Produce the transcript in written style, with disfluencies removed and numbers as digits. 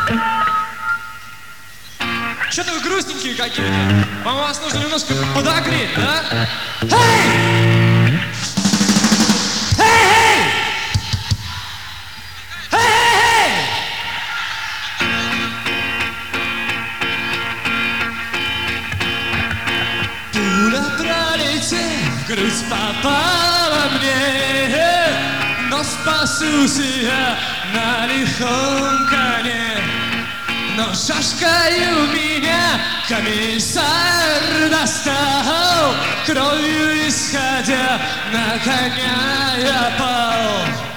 Что-то вы грустненькие какие-то. Вам вас нужно немножко подогреть, да? Эй! Эй! Эй! Пуля, пролетев, в грудь попала мне, но спасусь я на лихом коне. Но шашкой у меня комиссар достал, кровью исходя на коня я пал.